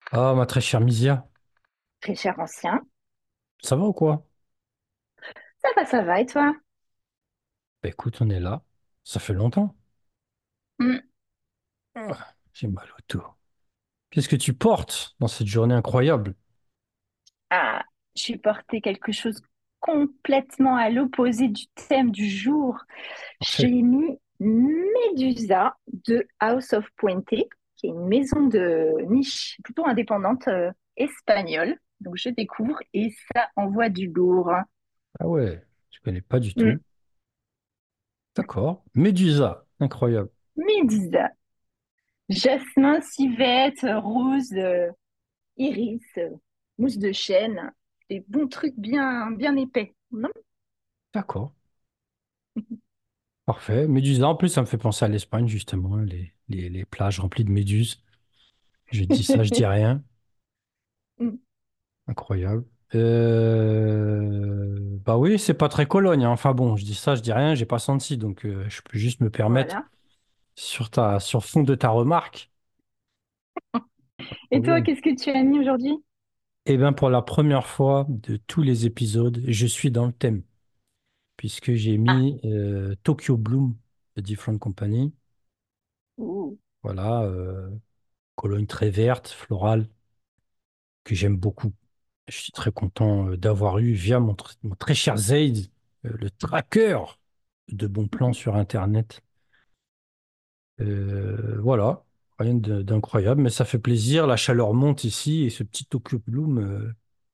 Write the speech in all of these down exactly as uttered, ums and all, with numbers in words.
Ah, ma très chère Misia, Très cher ancien. ça va ou quoi? Ça va, ça va, et toi? Bah écoute, on est là. Ça fait longtemps. Hmm. Ah, j'ai mal au dos. Qu'est-ce que tu portes dans cette journée incroyable? Ah, j'ai porté quelque chose complètement à l'opposé du thème du jour. J'ai Parfait. mis Medusa de House of Puente, qui est une maison de niche plutôt indépendante euh, espagnole. Donc je découvre et ça envoie du lourd. Ah ouais, je connais pas du Hmm. tout. D'accord. Médusa, incroyable. Medusa. Jasmin, civette, rose, euh, iris, euh, mousse de chêne. Des bons trucs bien, bien épais. Non. D'accord. Parfait. Médusa, en plus, ça me fait penser à l'Espagne, justement, les, les, les plages remplies de méduses. Je dis ça, je dis rien. Incroyable. Euh, Bah oui, c'est pas très Cologne, hein. Enfin bon, je dis ça, je dis rien, j'ai pas senti, donc euh, je peux juste me permettre Voilà. sur ta, sur fond de ta remarque. Et toi, Problème. qu'est-ce que tu as mis aujourd'hui? Eh bien, pour la première fois de tous les épisodes, je suis dans le thème, puisque j'ai Ah, mis euh, Tokyo Bloom de Different Company. ouh. Voilà, euh, Cologne très verte, florale, que j'aime beaucoup. Je suis très content euh, d'avoir eu, via mon, tr- mon très cher Zaid, euh, le tracker de bons plans sur Internet. Euh, voilà, rien de- d'incroyable, mais ça fait plaisir. La chaleur monte ici et ce petit Tokyo Bloom, euh,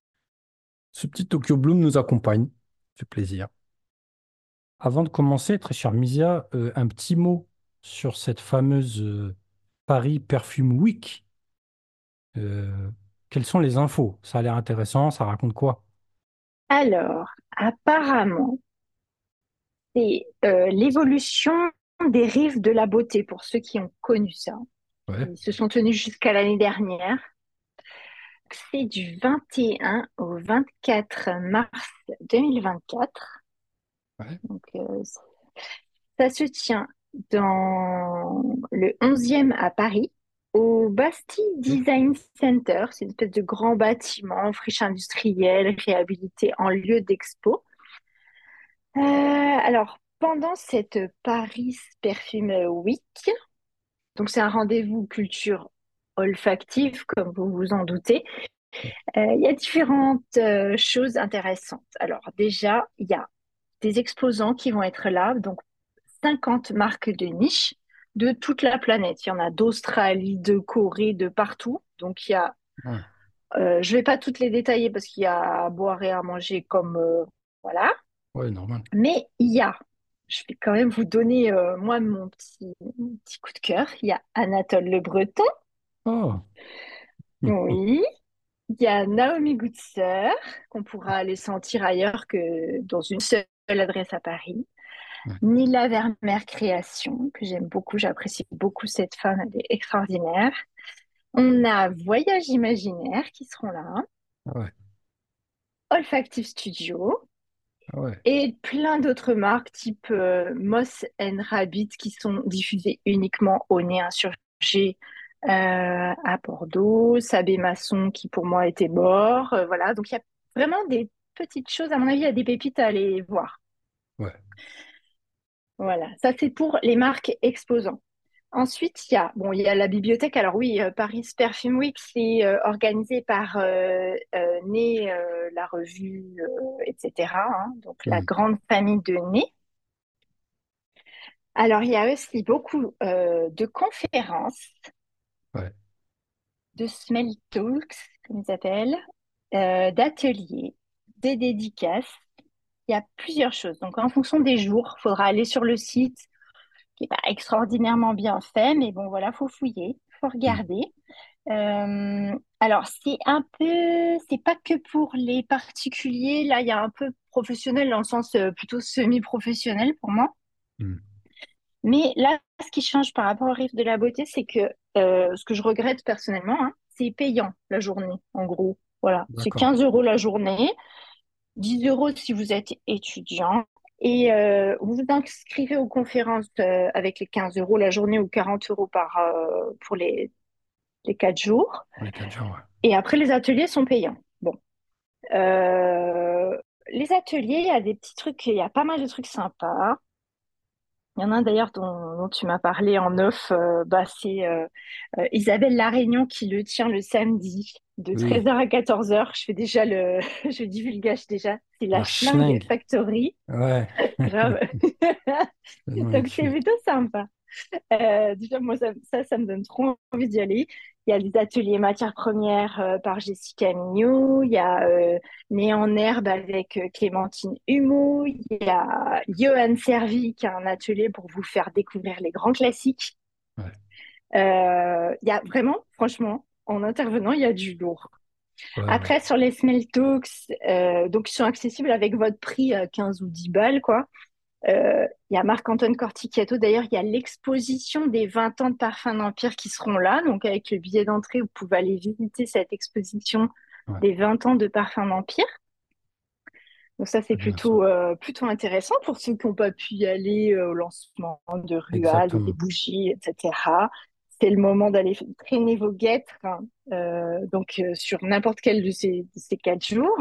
ce petit Tokyo Bloom nous accompagne. Ça fait plaisir. Avant de commencer, très cher Misia, euh, un petit mot sur cette fameuse euh, Paris Perfume Week. Euh, Quelles sont les infos? Ça a l'air intéressant, ça raconte quoi? Alors, apparemment, c'est euh, l'évolution des rives de la beauté pour ceux qui ont connu ça. Ouais, Ils se sont tenus jusqu'à l'année dernière. C'est du vingt et un au vingt-quatre mars deux mille vingt-quatre. ouais. Donc, euh, ça se tient dans le onzième à Paris, au Bastille Ok. Design Center. C'est une espèce de grand bâtiment, friche industrielle, réhabilité en lieu d'expo. Euh, alors, pendant cette Paris Perfume Week, donc c'est un rendez-vous culture olfactive, comme vous vous en doutez, euh, il y a différentes euh, choses intéressantes. Alors déjà, il y a des exposants qui vont être là, donc cinquante marques de niche de toute la planète. Il y en a d'Australie, de Corée, de partout. Donc il y a, Ouais, euh, je vais pas toutes les détailler parce qu'il y a à boire et à manger comme euh, voilà. ouais, normal. Mais il y a, je vais quand même vous donner euh, moi mon petit, mon petit coup de cœur. Il y a Anatole Le Breton, Oh, hum, hum. oui. Il y a Naomi Goodsir, qu'on pourra aller sentir ailleurs que dans une seule adresse à Paris. Ouais, Nila Vermeer Création, que j'aime beaucoup, j'apprécie beaucoup cette femme, elle est extraordinaire. On a Voyage Imaginaire qui seront là, ah ouais, Olfactive Studio ah ouais. et plein d'autres marques type euh, Moss and Rabbit qui sont diffusées uniquement au Nez Insurgé euh, à Bordeaux, Sabé Masson qui pour moi était mort, euh, voilà. Donc il y a vraiment des petites choses, à mon avis, il y a des pépites à aller voir. Ouais. Voilà, ça c'est pour les marques exposants. Ensuite, il y a, bon, il y a la bibliothèque. Alors oui, euh, Paris Perfume Week, c'est euh, organisé par euh, euh, Né, euh, la revue, euh, et cetera, hein, donc la Hum, grande famille de Né. Alors, il y a aussi beaucoup euh, de conférences, ouais. de smell talks, comme ils appellent, euh, d'ateliers, des dédicaces. Il y a plusieurs choses. Donc, en fonction des jours, il faudra aller sur le site qui n'est pas extraordinairement bien fait, mais bon, voilà, faut fouiller, faut Hum, regarder. Euh, alors, c'est un peu, c'est pas que pour les particuliers. Là, il y a un peu professionnel dans le sens euh, plutôt semi-professionnel pour moi. hum. Mais là, ce qui change par rapport au Riff de la beauté, c'est que euh, ce que je regrette personnellement, hein, c'est payant la journée, en gros. Voilà, c'est D'accord. quinze euros la journée, dix euros si vous êtes étudiant. Et euh, vous vous inscrivez aux conférences euh, avec les quinze euros la journée ou quarante euros par, euh, pour les les quatre jours. Pour les quatre jours, ouais. Et après, les ateliers sont payants. Bon. Euh, les ateliers, il y a des petits trucs, il y a pas mal de trucs sympas. Il y en a un d'ailleurs dont, dont tu m'as parlé en off, euh, bah, c'est euh, euh, Isabelle Laréunion qui le tient le samedi de Oui, treize heures à quatorze heures. Je fais déjà le, je divulgage déjà. C'est la la Schling schlingue. Factory. Ouais, Grave. le nom est Donc c'est dessus. plutôt sympa. Euh, déjà, moi, ça, ça, ça me donne trop envie d'y aller. Il y a les ateliers matières premières euh, par Jessica Mignot. Il y a euh, Né en herbe avec euh, Clémentine Humeau. Il y a Johan Servi qui a un atelier pour vous faire découvrir les grands classiques. Ouais, Euh, il y a vraiment, franchement, en intervenant, il y a du lourd. ouais, ouais. Après, sur les Smell Talks, euh, donc ils sont accessibles avec votre prix à quinze ou dix balles, quoi. Euh, Il y a Marc-Antoine Corticchiato. D'ailleurs, il y a l'exposition des vingt ans de Parfum d'Empire qui seront là. Donc, avec le billet d'entrée, vous pouvez aller visiter cette exposition Ouais, des vingt ans de Parfum d'Empire. Donc, ça, c'est c'est bien ça. plutôt, euh, plutôt intéressant pour ceux qui n'ont pas pu y aller euh, au lancement de Ruade et des Exactement. bougies, et cetera. C'est le moment d'aller traîner vos guêtres, hein, euh, donc euh, sur n'importe quel de ces, de ces quatre jours.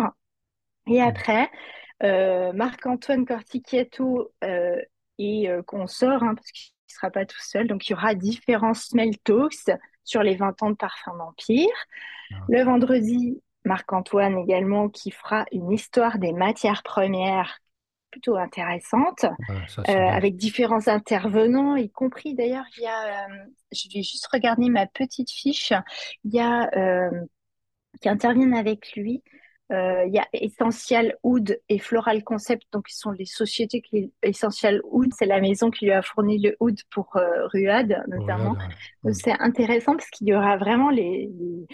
Et Mm. après, euh, Marc-Antoine Corticchietto euh, et euh, consort, hein, parce qu'il ne sera pas tout seul. Donc, il y aura différents smell talks sur les vingt ans de Parfum d'Empire. Ah, Le ok. vendredi, Marc-Antoine également qui fera une histoire des matières premières plutôt intéressante, Ouais, ça euh, c'est bien. avec différents intervenants, y compris d'ailleurs, il y a, euh, je vais juste regarder ma petite fiche, il y a euh, qui interviennent avec lui. Euh, il y a Essential Oud et Floral Concept, donc ils sont les sociétés qui Essential Oud, c'est la maison qui lui a fourni le oud pour euh, Ruade Regarde, notamment. ouais. Donc Mm. c'est intéressant parce qu'il y aura vraiment les, les,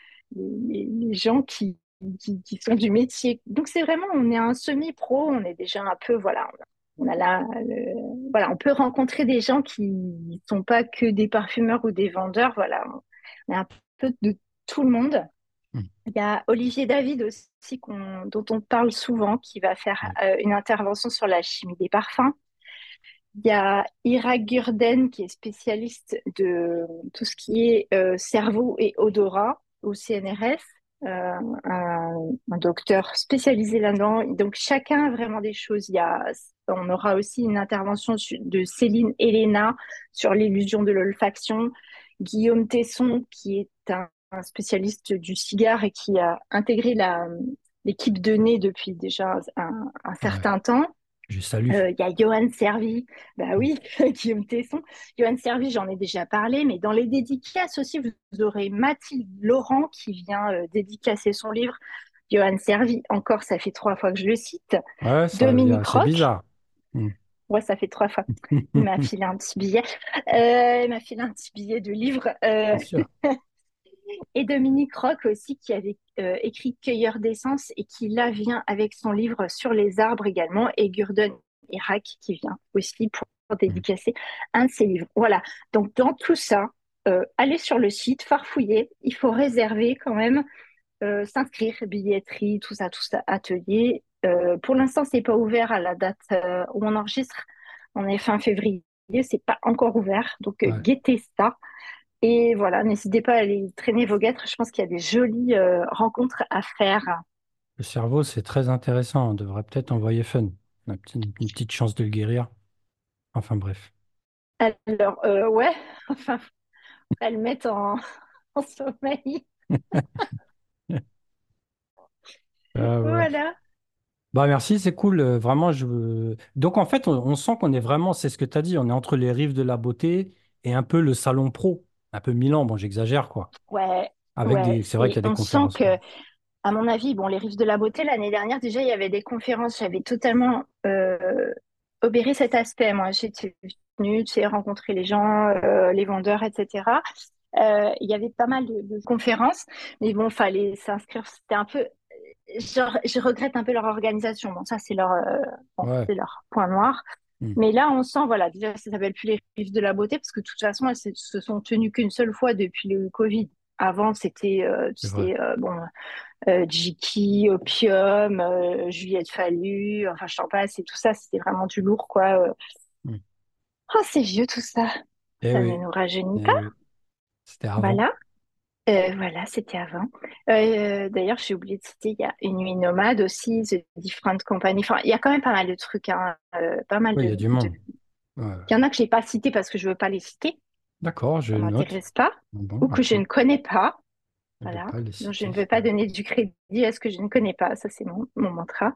les- les gens qui, qui, qui sont du métier. Donc c'est vraiment, on est un semi-pro, on est déjà un peu, voilà, on a là, le- voilà, on peut rencontrer des gens qui ne sont pas que des parfumeurs ou des vendeurs, voilà, on est un peu de tout le monde. Mm. Il y a Olivier David aussi, qu'on- dont on parle souvent, qui va faire Ouais, euh, une intervention sur la chimie des parfums. Il y a Ira Gurden, qui est spécialiste de tout ce qui est euh, cerveau et odorat au C N R S, euh, un, un docteur spécialisé là-dedans. Donc chacun a vraiment des choses. Il y a, on aura aussi une intervention su- de Céline Helena sur l'illusion de l'olfaction. Guillaume Tesson, qui est un, un spécialiste du cigare et qui a intégré la, l'équipe de nez depuis déjà un, un ouais. certain temps. Je salue. Euh, Il y a Johan Servi, bah Mm. oui, Guillaume Tesson. Johan Servi, j'en ai déjà parlé, mais dans les dédicaces aussi, vous aurez Mathilde Laurent qui vient euh, dédicacer son livre. Johan Servi, encore, ça fait trois fois que je le cite. Ouais, ça, y a- Dominique c'est Roch, bizarre. Mm. ouais, ça fait trois fois. Il m'a filé un petit billet. Euh, il m'a filé un petit billet de livre. Euh, C'est sûr. et Dominique Roch aussi, qui avait euh, écrit Cueilleur d'essence et qui là vient avec son livre sur les arbres également. Et Gurdon Irak qui vient aussi pour Mm. dédicacer un de ses livres. Voilà. Donc dans tout ça, euh, allez sur le site, farfouiller. Il faut réserver quand même, euh, s'inscrire, billetterie, tout ça, tout ça, atelier. Euh, pour l'instant, c'est pas ouvert à la date euh, où on enregistre. On est fin février, c'est pas encore ouvert. Donc euh, Ouais. guettez ça. Et voilà, n'hésitez pas à aller traîner vos guêtres. Je pense qu'il y a des jolies euh, rencontres à faire. Le cerveau, c'est très intéressant. On devrait peut-être envoyer Fun. On a peut-être une, une petite chance de le guérir. Enfin bref. Alors, euh, ouais, enfin, faudrait le mettre en, en sommeil. Euh, ouais. Voilà. Bah merci, c'est cool. euh, Vraiment, je... Donc en fait, on, on sent qu'on est vraiment, c'est ce que tu as dit, on est entre les rives de la beauté et un peu le salon pro. Un peu Milan, bon, j'exagère quoi. Ouais, Avec ouais. des... C'est vrai qu'il y C'est, a des on sent conférences. que, à mon avis, bon, les Rives de la Beauté, l'année dernière, déjà, il y avait des conférences. J'avais totalement euh, obéré cet aspect. Moi, j'étais venue, tu sais, rencontrer les gens, euh, les vendeurs, et cetera. Euh, il y avait pas mal de, de conférences, mais bon, fallait s'inscrire. C'était un peu, genre, je regrette un peu leur organisation. Bon, ça, c'est leur, euh, bon, Ouais. c'est leur point noir. Hmm. Mais là, on sent, voilà, déjà, ça s'appelle plus les Rives de la Beauté parce que de toute façon, elles se se sont tenues qu'une seule fois depuis le Covid. Avant, c'était, euh, C'est tu vrai. sais, euh, bon, euh, Jiki, Opium, euh, Juliette Fallu, enfin, je t'en passe, et tout ça, c'était vraiment du lourd, quoi. Euh. Hmm. Oh, c'est vieux tout ça. Eh Ça ne oui, nous rajeunit pas. eh oui. C'était avant. Voilà. Euh, voilà, c'était avant. Euh, d'ailleurs, j'ai oublié de citer, il y a Une nuit nomade aussi, The Different Company. Enfin, il y a quand même pas mal de trucs, hein, euh, pas mal Oui, il y de, a du de... monde. Ouais. Il y en a que j'ai pas cités parce que je veux pas les citer, D'accord, je ça note. m'intéresse pas, Bon, ou que je d'accord. ne connais pas. Je ne vais Voilà. pas les Donc, je citer. ne veux pas donner du crédit à ce que je ne connais pas. Ça, c'est mon, mon mantra.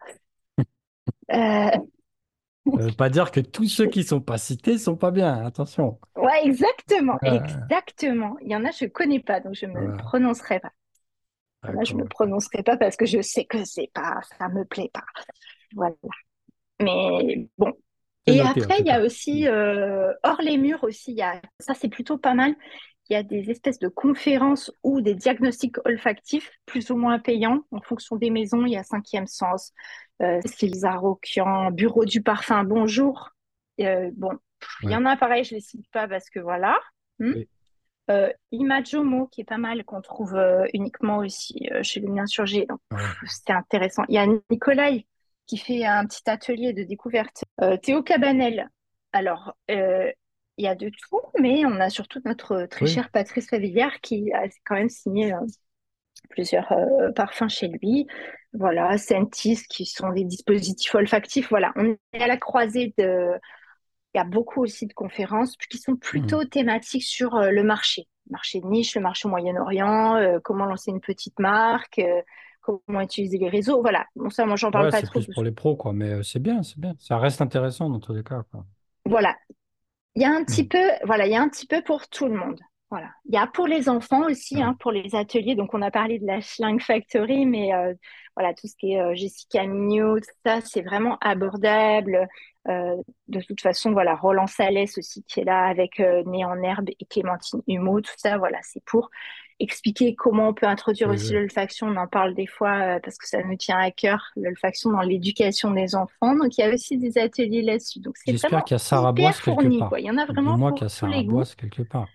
Euh, Ça veut pas dire que tous ceux qui sont pas cités sont pas bien, attention. Ouais, exactement, Ah, exactement. Il y en a, je connais pas, donc je me voilà, prononcerai pas. Il y en a, je me d'accord. Ok. prononcerai pas parce que je sais que c'est pas, ça me plaît pas. Voilà. Mais bon. C'est Et noté en après, tout il y a cas. aussi, euh, hors les murs aussi, il y a, ça c'est plutôt pas mal. Il y a des espèces de conférences ou des diagnostics olfactifs, plus ou moins payants, en fonction des maisons. Il y a Cinquième Sens, euh, César Roquian, Bureau du Parfum, Bonjour. Euh, bon, pff, il y Ouais. en a pareil, je les cite pas parce que voilà. Hmm. Oui. Euh, Imajomo, qui est pas mal, qu'on trouve euh, uniquement aussi euh, chez les insurgés. Donc, Ouais. pff, c'est intéressant. Il y a Nicolai qui fait un petit atelier de découverte. Euh, Théo Cabanel. Alors, euh, il y a de tout, mais on a surtout notre très Oui. chère Patrice Révillère qui a quand même signé euh, plusieurs euh, parfums chez lui. Voilà, Sentis, qui sont des dispositifs olfactifs. Voilà, on est à la croisée de, il y a beaucoup aussi de conférences qui sont Hmm. plutôt thématiques sur euh, le marché, le marché de niche, le marché au Moyen-Orient, euh, comment lancer une petite marque, euh, comment utiliser les réseaux. Voilà. Bon, ça, moi, j'en parle Ouais, pas c'est trop. plus Parce pour les pros, quoi. Mais euh, c'est bien, c'est bien. Ça reste intéressant dans tous les cas, quoi. Voilà. Il y a un petit Hmm. peu, voilà, il y a un petit peu pour tout le monde. Voilà. Il y a pour les enfants aussi, Ouais. hein, pour les ateliers. Donc, on a parlé de la Schlang Factory, mais euh, voilà, tout ce qui est euh, Jessica Mignot, tout ça, c'est vraiment abordable. Euh, de toute façon, voilà, Roland Salès aussi qui est là avec euh, Né en herbe et Clémentine Humeau, tout ça, voilà, c'est pour expliquer comment on peut introduire Oui, aussi oui. l'olfaction. On en parle des fois euh, parce que ça nous tient à cœur, l'olfaction dans l'éducation des enfants. Donc, il y a aussi des ateliers là-dessus. Donc, c'est J'espère vraiment qu'il y a Sarah hyper Boisse quelque fourni, quoi. part. Il y en a vraiment Dis-moi qu'il y pour a tous Sarah les goûts. Boisse quelque part.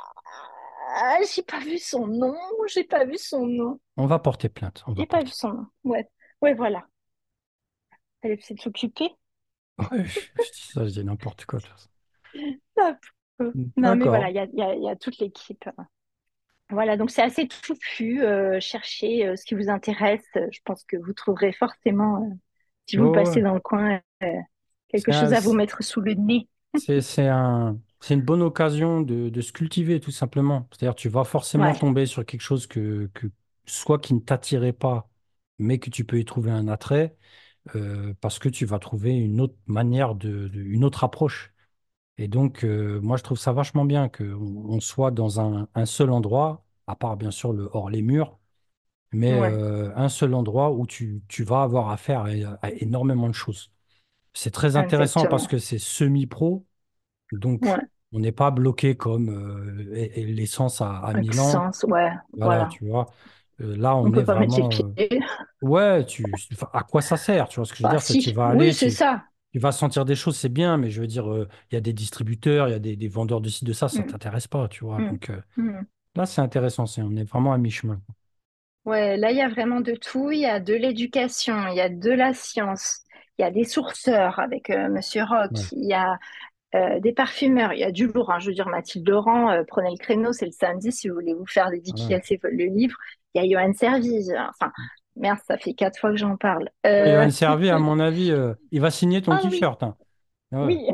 Ah, j'ai pas vu son nom, j'ai pas vu son nom, On va porter plainte. On va j'ai pas vu porter son nom. Ouais, ouais, voilà. Elle essaie de s'occuper. plainte. Ouais, je, je dis ça, je dis n'importe quoi, de toute façon. Hop. Non, mais voilà, D'accord. il y a, il y a- il y a toute l'équipe. Voilà, donc c'est assez touffu. Euh, cherchez euh, ce qui vous intéresse. Euh, Je pense que vous trouverez forcément, euh, si Ouais, vous ouais, passez ouais. dans le coin, euh, C'est quelque un- chose à vous mettre sous le nez. c'est, c'est un, c'est une bonne occasion de, de se cultiver, tout simplement. C'est-à-dire, tu vas forcément Ouais, tomber sur quelque chose que, que soit qui ne t'attirait pas, mais que tu peux y trouver un attrait, euh, parce que tu vas trouver une autre manière de, de- une autre approche. Et donc, euh, moi, je trouve ça vachement bien qu'on on soit dans un, un seul endroit, à part bien sûr le hors les murs, mais ouais, euh, un seul endroit où tu, tu vas avoir affaire à, à énormément de choses. C'est très intéressant parce exactement. que c'est semi-pro, donc Ouais, on n'est pas bloqué comme euh, et- et l'essence à, à Milan. Maxence, ouais, Voilà, voilà. tu vois. Euh, là, On on est peut pas mettre les vraiment. pieds. euh, Ouais, tu, enfin, à quoi ça sert? Tu vois ce que je veux Bah dire? C'est tu si, vas oui, aller, c'est tu, ça. tu vas sentir des choses, c'est bien, mais je veux dire, euh, il y a des distributeurs, il y a des, des vendeurs de ci, de ça, ça Mm, t'intéresse pas, tu vois. mm, Donc euh, mm. là, c'est intéressant, c'est, on est vraiment à mi-chemin. Ouais, là, il y a vraiment de tout. Il y a de l'éducation, il y a de la science, il y a des sourceurs avec euh, Monsieur Rock, Ouais. il y a euh, des parfumeurs, il y a du lourd, hein. Je veux dire, Mathilde Laurent, euh, prenez le créneau, c'est le samedi si vous voulez vous faire Voilà. dédicacer le livre. Il y a Johan Servige. Enfin, merde, ça fait quatre fois que j'en parle. Et Euh, Johan Servi, à mon avis, euh, il va signer ton Ah oui, t-shirt, hein. Ouais. oui,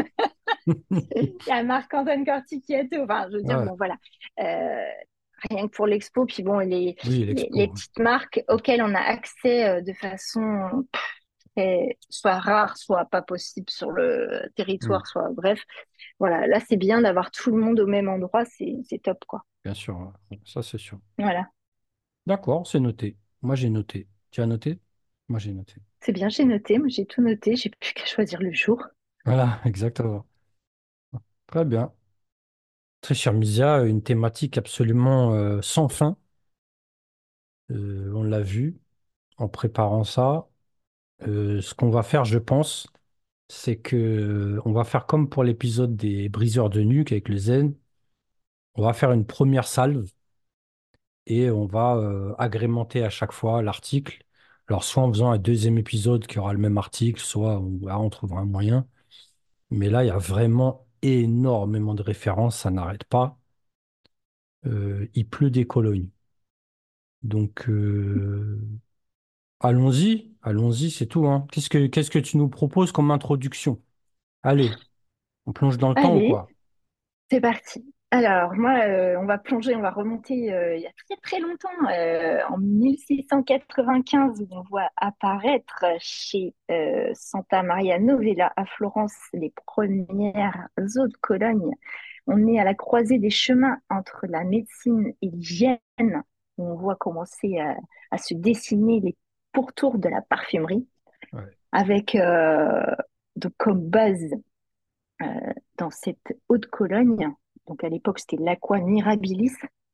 il y a Marc-Antoine Corticchietto. Enfin, je veux dire, Ouais. bon, voilà. Euh, rien que pour l'expo, puis bon, les, Oui, les, les l'expo. petites marques auxquelles on a accès euh, de façon très, soit rare, soit pas possible sur le Hmm, territoire, soit bref. Voilà, là, c'est bien d'avoir tout le monde au même endroit, c'est, c'est top, quoi. bien sûr, ouais. Ça c'est sûr. Voilà, D'accord, c'est noté. Moi, j'ai noté. Tu as noté? Moi, j'ai noté. c'est bien, j'ai noté, moi j'ai tout noté, j'ai plus qu'à choisir le jour. Voilà, exactement. Très bien. Très cher Misia, une thématique absolument euh, sans fin. Euh, on l'a vu en préparant ça. Euh, ce qu'on va faire, je pense, c'est que euh, on va faire comme pour l'épisode des briseurs de nuque avec le zen. On va faire une première salve et on va euh, agrémenter à chaque fois l'article. Alors, soit en faisant un deuxième épisode qui aura le même article, soit on, là, on trouvera un moyen. Mais là, il y a vraiment énormément de références, ça n'arrête pas. euh, il pleut des Colognes. Donc, euh, allons-y, allons-y, c'est tout, hein. Qu'est-ce que, qu'est-ce que tu nous proposes comme introduction? Allez, on plonge dans le temps ou Allez, quoi? c'est parti. Alors, moi, euh, on va plonger, on va remonter euh, il y a très très longtemps, euh, en mille six cent quatre-vingt-quinze, où on voit apparaître chez euh, Santa Maria Novella à Florence les premières eaux de Cologne. On est à la croisée des chemins entre la médecine et l'hygiène, où on voit commencer à, à se dessiner les pourtours de la parfumerie, Ouais, avec euh, donc comme base euh, dans cette eau de Cologne. Donc à l'époque, c'était l'Aqua Mirabilis.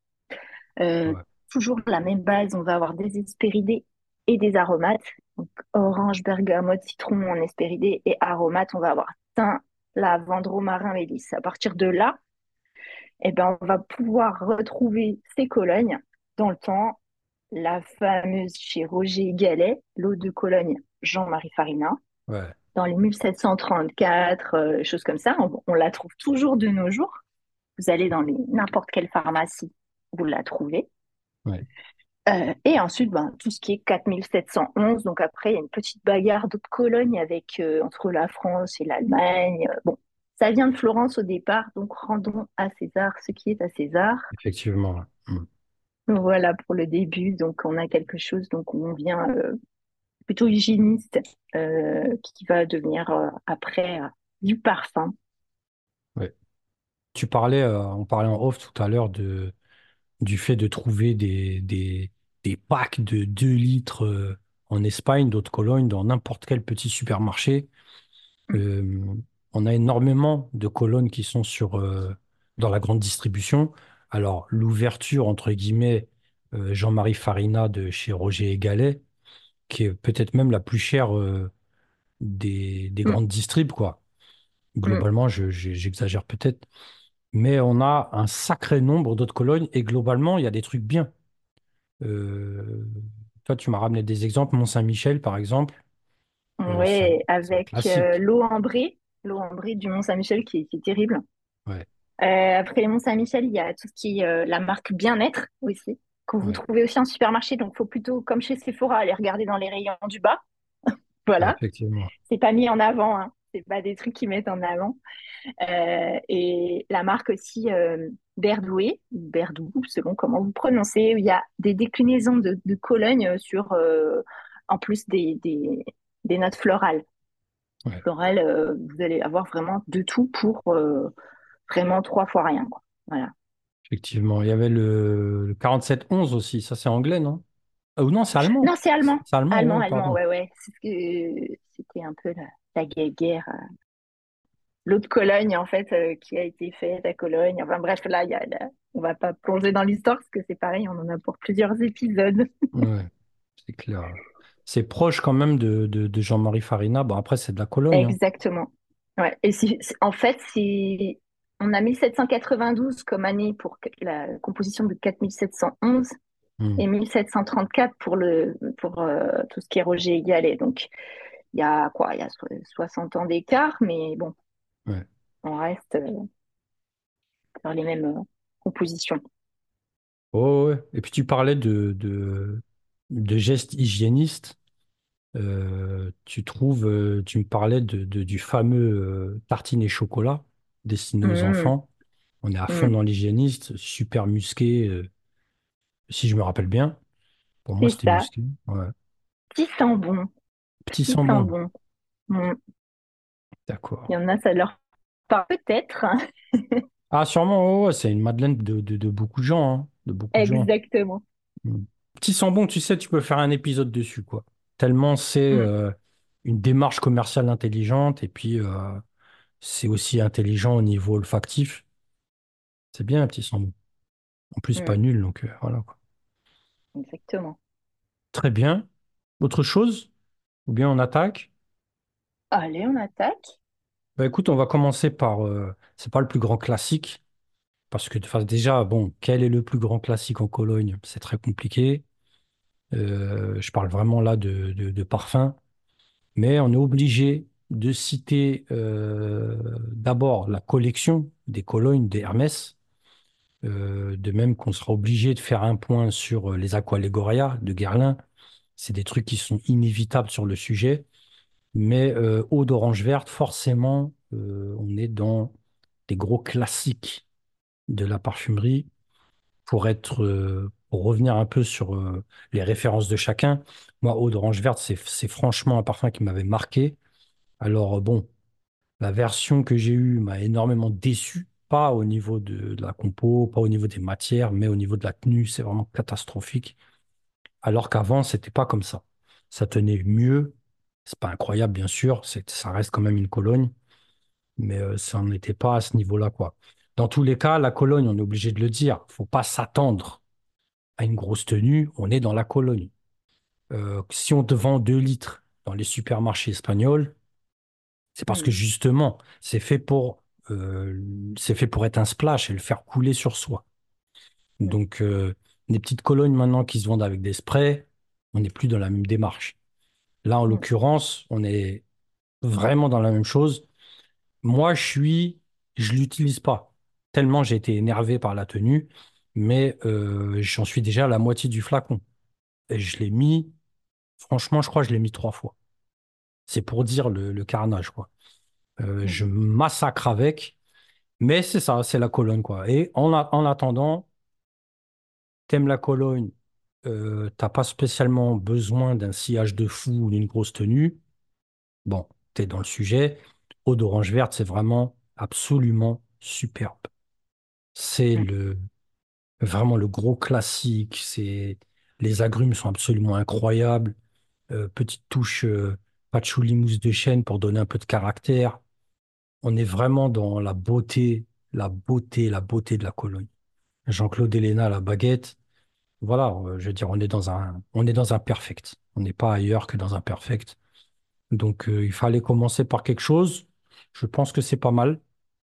Euh, ouais, Toujours la même base, on va avoir des hespéridés et des aromates. Donc orange, bergamote, citron en hespéridés et aromates, on va avoir thym, lavande, romarin, mélisse. À partir de là, eh ben, on va pouvoir retrouver ces colognes dans le temps. La fameuse chez Roger Gallet, l'eau de Cologne Jean-Marie Farina, ouais, dans les mille sept cent trente-quatre, euh, choses comme ça. On, on la trouve toujours de nos jours. Vous allez dans les- n'importe quelle pharmacie, vous la trouvez. ouais. Euh, et ensuite, ben, tout ce qui est quatre mille sept cent onze. Donc après, il y a une petite bagarre d'eau de Cologne avec, euh, entre la France et l'Allemagne. Euh, bon, ça vient de Florence au départ, donc rendons à César ce qui est à César. Effectivement. Ouais. Mm. Voilà pour le début. Donc on a quelque chose, donc on vient euh, plutôt hygiéniste, euh, qui va devenir euh, après euh, du parfum. Ouais. Tu parlais, euh, on parlait en off tout à l'heure de, du fait de trouver des, des, des packs de deux litres euh, en Espagne, d'eau de Cologne, dans n'importe quel petit supermarché. Euh, on a énormément de colonnes qui sont sur, euh, dans la grande distribution. Alors, l'ouverture, entre guillemets, euh, Jean-Marie Farina de chez Roger et Gallet, qui est peut-être même la plus chère euh, des, des Mm, grandes distrib, quoi. mm. Globalement, je- je- j'exagère peut-être. Mais on a un sacré nombre d'autres colonnes et globalement, il y a des trucs bien. Euh, Toi, tu m'as ramené des exemples. Mont-Saint-Michel, par exemple, euh, c'est un, Ouais, c'est un avec euh, classique. l'eau ambrée, l'eau ambrée du Mont-Saint-Michel qui, est qui est terrible. Ouais, Euh, après les Mont-Saint-Michel, il y a tout ce qui est euh, la marque Bien-être aussi, que vous ouais, trouvez aussi en supermarché. Donc, il faut plutôt, comme chez Sephora, aller regarder dans les rayons du bas. ouais, Voilà, effectivement. c'est pas mis en avant, hein. C'est pas des trucs qu'ils mettent en avant. Euh, et la marque aussi euh, Berdoué, ou Berdou, selon comment vous prononcez, où il y a des déclinaisons de, de Cologne sur, euh, en plus des, des, des notes florales. Ouais, Florales, euh, vous allez avoir vraiment de tout pour euh, vraiment trois fois rien, quoi. Voilà. effectivement. Il y avait le, le quarante-sept onze aussi. Ça, c'est anglais, non? Ah, ou non, c'est allemand. Non, c'est allemand. C'est allemand, Allemand, ouais, allemand, pardon. ouais, ouais. C'est ce que- C'était un peu la, la guerre. euh, L'eau de Cologne, en fait, euh, qui a été faite à Cologne. Enfin bref, là, il y a, là, on va pas plonger dans l'histoire parce que c'est pareil, on en a pour plusieurs épisodes. Ouais, c'est clair. C'est proche quand même de, de, de Jean-Marie Farina. Bon, après, c'est de la Cologne, hein. Exactement. Ouais. Et si, si- en fait, si on a mille sept cent quatre-vingt-douze comme année pour que- la composition de quatre mille sept cent onze Hmm. et mille sept cent trente-quatre pour le pour euh, tout ce qui est Roger et Gallet. Donc il y a quoi? Il y a so- soixante ans d'écart, mais bon, Ouais. on reste euh, dans les mêmes euh, compositions. Oh, ouais. Et puis tu parlais de, de, de gestes hygiénistes. Euh, tu trouves, euh, tu me parlais de, de- du fameux euh, tartine et chocolat destiné aux Mmh, enfants. On est à fond mmh. dans l'hygiéniste, super musqué, euh, si je me rappelle bien. Pour moi, C'est c'était ça. musqué. Ouais. Qui sent bon. Petit Qui sent sambon, bon. Mmh. Il y d'accord. en a, ça leur parle peut-être. Ah, sûrement, ouais, ouais, c'est une madeleine de, de, de beaucoup de gens, hein, de beaucoup de gens. Exactement. Mm. Petit Sambon, tu sais, tu peux faire un épisode dessus, quoi. Tellement c'est Mmh, euh, une démarche commerciale intelligente et puis euh, c'est aussi intelligent au niveau olfactif. C'est bien un petit Sambon. En plus, pas mmh. nul, donc euh, voilà, quoi. Exactement. Très bien. Autre chose? Ou bien on attaque? Allez, on attaque. Bah, écoute, on va commencer par. Euh, c'est pas le plus grand classique, parce que enfin, déjà, bon, quel est le plus grand classique en Cologne? C'est très compliqué. Euh, je parle vraiment là de, de, de parfum. Mais on est obligé de citer euh, d'abord la collection des colognes des Hermès, Euh, de même qu'on sera obligé de faire un point sur euh, les Aqua Legoria de Guerlain. C'est des trucs qui sont inévitables sur le sujet. Mais euh, eau d'orange verte, forcément, euh, on est dans des gros classiques de la parfumerie. Pour être, euh, pour revenir un peu sur euh, les références de chacun, moi, eau d'orange verte, c'est, c'est franchement un parfum qui m'avait marqué. Alors, euh, bon, la version que j'ai eue m'a énormément déçu, pas au niveau de, de la compo, pas au niveau des matières, mais au niveau de la tenue, c'est vraiment catastrophique. Alors qu'avant, c'était pas comme ça. Ça tenait mieux. C'est pas incroyable, bien sûr, c'est, ça reste quand même une Cologne, mais euh, ça n'en était pas à ce niveau-là, quoi. Dans tous les cas, la Cologne, on est obligé de le dire, faut pas s'attendre à une grosse tenue, on est dans la Cologne. Euh, si on te vend deux litres dans les supermarchés espagnols, c'est parce que Mm, justement, c'est fait pour, euh, c'est fait pour être un splash et le faire couler sur soi. mm, Donc, euh, les petites colognes maintenant qui se vendent avec des sprays, on n'est plus dans la même démarche. Là, en mm, l'occurrence, on est vraiment dans la même chose. Moi, je suis, je l'utilise pas tellement j'ai été énervé par la tenue, mais euh, j'en suis déjà à la moitié du flacon. Et je l'ai mis, franchement, je crois que je l'ai mis trois fois. C'est pour dire le, le carnage, quoi. Euh, je mm, massacre avec, mais c'est ça, c'est la Cologne, quoi. Et en, a- en attendant, t'aimes la Cologne, euh, t'as pas spécialement besoin d'un sillage de fou ou d'une grosse tenue. Bon, t'es dans le sujet. Eau d'orange verte, c'est vraiment absolument superbe. C'est mm, le, vraiment le gros classique. C'est, les agrumes sont absolument incroyables. Euh, petite touche euh, patchouli mousse de chêne pour donner un peu de caractère. On est vraiment dans la beauté, la beauté, la beauté de la Cologne. Jean-Claude Héléna à la baguette. Voilà, euh, je veux dire, on est dans un, on est dans un perfect. On n'est pas ailleurs que dans un perfect. Donc, euh, il fallait commencer par quelque chose. Je pense que c'est pas mal.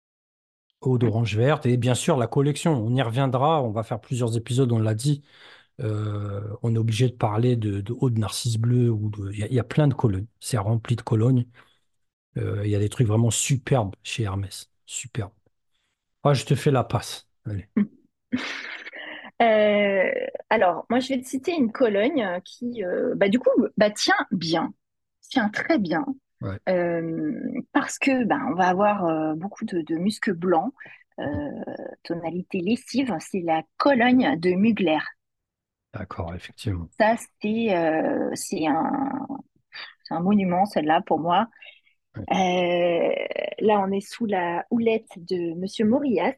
Eau mm. d'orange verte. Et bien sûr, la collection. On y reviendra. On va faire plusieurs épisodes, on l'a dit. Euh, on est obligé de parler de, de eau de narcisse bleu ou de. Il y, a il y a plein de colognes. C'est rempli de colognes. Euh, il y a des trucs vraiment superbes chez Hermès. Superbes. Ah, je te fais la passe. Allez. Euh, alors, moi, je vais te citer une Cologne euh, qui, euh, bah, du coup, bah, tient bien, tient très bien, Ouais. euh, parce que, bah, on va avoir euh, beaucoup de, de musc blanc, euh, tonalité lessive. C'est la Cologne de Mugler. D'accord, effectivement. Ça, c'est euh, c'est un, c'est un monument, celle-là, pour moi. Ouais. Euh, Là, on est sous la houlette de Monsieur Mauriac.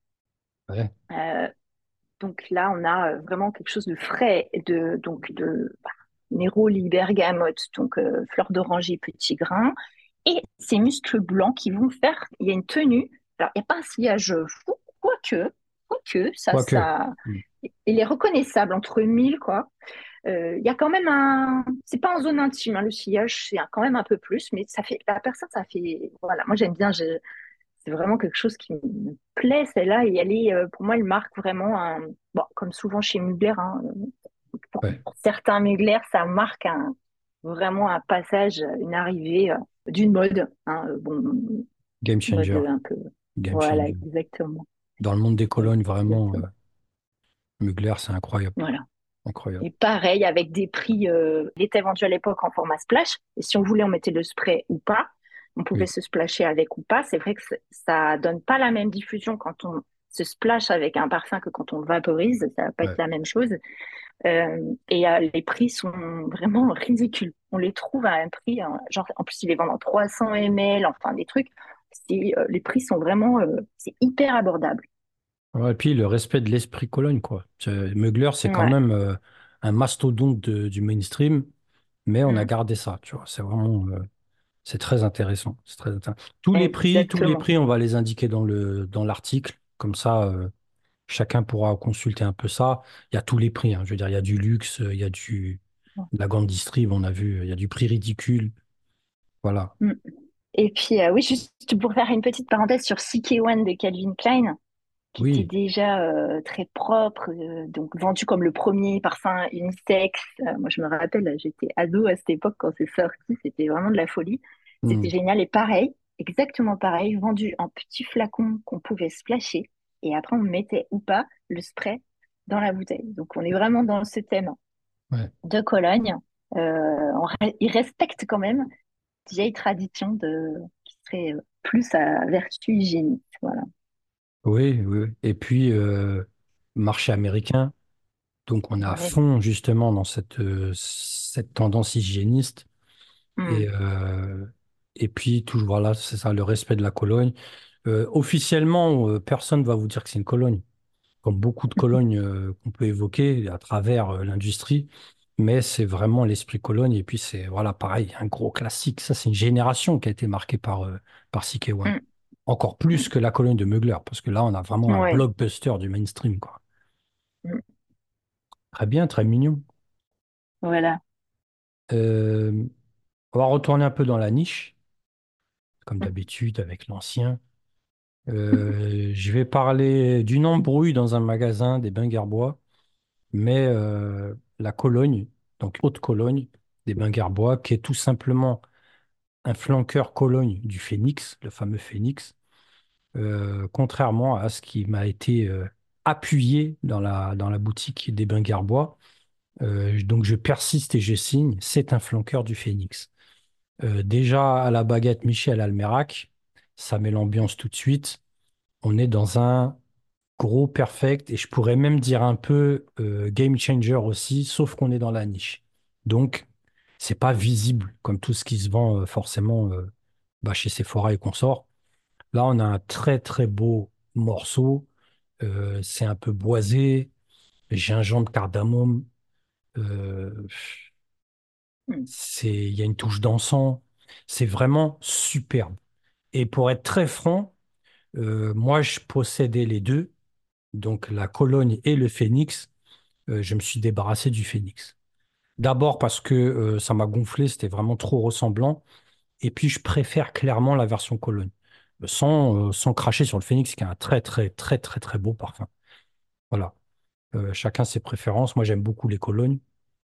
Ouais. Euh, Donc là, on a euh, vraiment quelque chose de frais, de, donc de bah, néroli, bergamote, donc euh, fleur d'oranger, petit grain, et ces muscles blancs qui vont faire, il y a une tenue, alors il n'y a pas un sillage fou, quoique, quoique, ça, Quoique. ça, Hmm. il est reconnaissable entre mille, quoi. Euh, Il y a quand même un, c'est pas en zone intime, hein, le sillage, c'est un- quand même un peu plus, mais ça fait, la personne, ça fait, voilà, moi j'aime bien, j'ai- c'est vraiment quelque chose qui me plaît, celle-là, et elle est, euh, pour moi, elle marque vraiment un, bon, comme souvent chez Mugler, hein, pour, Ouais. pour certains Mugler, ça marque un, vraiment un passage, une arrivée euh, d'une mode, hein, euh, bon, Game mode changer. un peu, Game voilà, changer. exactement, Dans le monde des colognes, vraiment, exactement, euh, Mugler, c'est incroyable. voilà. Incroyable. Et pareil, avec des prix, euh, il était vendu à l'époque en format splash. Et si on voulait, on mettait le spray ou pas. On pouvait Oui. se splasher avec ou pas. C'est vrai que c'est- ça donne pas la même diffusion quand on se splash avec un parfum que quand on le vaporise. Ça va pas être Ouais. la même chose. Euh, et euh, les prix sont vraiment ridicules. On les trouve à un prix, hein, genre, en plus, ils les vendent en trois cents millilitres, enfin, des trucs. C'est, euh, les prix sont vraiment, euh, c'est hyper abordable. Ouais, et puis le respect de l'esprit Cologne, quoi. C'est- Mugler, c'est quand Ouais. même euh, un mastodonte de- du mainstream, mais on a Mm. gardé ça, tu vois. C'est vraiment, euh, c'est très intéressant. C'est très intéressant. Tous les prix, tous les Exactement. prix, on va les indiquer dans le, dans l'article. Comme ça, euh, chacun pourra consulter un peu ça. Il y a tous les prix, hein. Je veux dire, il y a du luxe, il y a du, de la grande distrib, on a vu, il y a du prix ridicule. Voilà. Mm. Et puis, euh, oui, juste pour faire une petite parenthèse sur C K un de Calvin Klein, qui était Oui. déjà euh, très propre, euh, donc vendu comme le premier parfum unisexe. Euh, moi, je me rappelle, j'étais ado à cette époque quand c'est sorti, c'était vraiment de la folie. Hmm. C'était génial. Et pareil, exactement pareil, vendu en petits flacons qu'on pouvait splasher. et après on mettait ou pas le spray dans la bouteille. Donc on est vraiment dans ce thème Ouais. de Cologne. Euh, on re- ils respectent quand même une vieille tradition de qui serait euh, plus à vertu hygiénique. Voilà. Oui, oui, oui. Et puis, euh, marché américain, donc on est à Ouais. fond justement dans cette, euh, cette tendance hygiéniste. Et, Mm. euh, et puis, toujours, voilà, c'est ça, le respect de la Cologne. Euh, officiellement, euh, personne ne va vous dire que c'est une Cologne, comme beaucoup de Colognes euh, qu'on peut évoquer à travers euh, l'industrie. Mais c'est vraiment l'esprit Cologne. Et puis, c'est, voilà, pareil, un gros classique. Ça, c'est une génération qui a été marquée par, euh, par C K un. Mm. Encore plus Mm. que la Cologne de Mugler, parce que là, on a vraiment un Ouais. blockbuster du mainstream, quoi. Mm. Très bien, très mignon. Voilà. Euh, on va retourner un peu dans la niche, comme Mm. d'habitude avec l'ancien. Euh, je vais parler d'une embrouille dans un magasin des Bains Garbois, mais euh, la Cologne, donc Haute-Cologne des Bains Garbois, qui est tout simplement un flanqueur Cologne du Phénix, le fameux Phénix, euh, contrairement à ce qui m'a été euh, appuyé dans la, dans la boutique des Bains Garbois. Euh, donc je persiste et je signe, c'est un flanqueur du Phénix. Euh, déjà à la baguette Michel Almerac, ça met l'ambiance tout de suite. On est dans un gros perfect et je pourrais même dire un peu euh, game changer aussi, sauf qu'on est dans la niche. Donc, c'est pas visible comme tout ce qui se vend euh, forcément euh, bah, chez Sephora et consorts. Là, on a un très très beau morceau. Euh, c'est un peu boisé, gingembre, cardamome. euh, Mm. c'est, il y a une touche d'encens. C'est vraiment superbe. Et pour être très franc, euh, moi, je possédais les deux, donc la Cologne et le Phénix. Euh, je me suis débarrassé du Phénix. D'abord parce que euh, ça m'a gonflé, c'était vraiment trop ressemblant. Et puis, je préfère clairement la version Cologne, sans, euh, sans cracher sur le Phénix, qui est un très, très, très, très, très beau parfum. Voilà. Euh, chacun ses préférences. Moi, j'aime beaucoup les Colognes.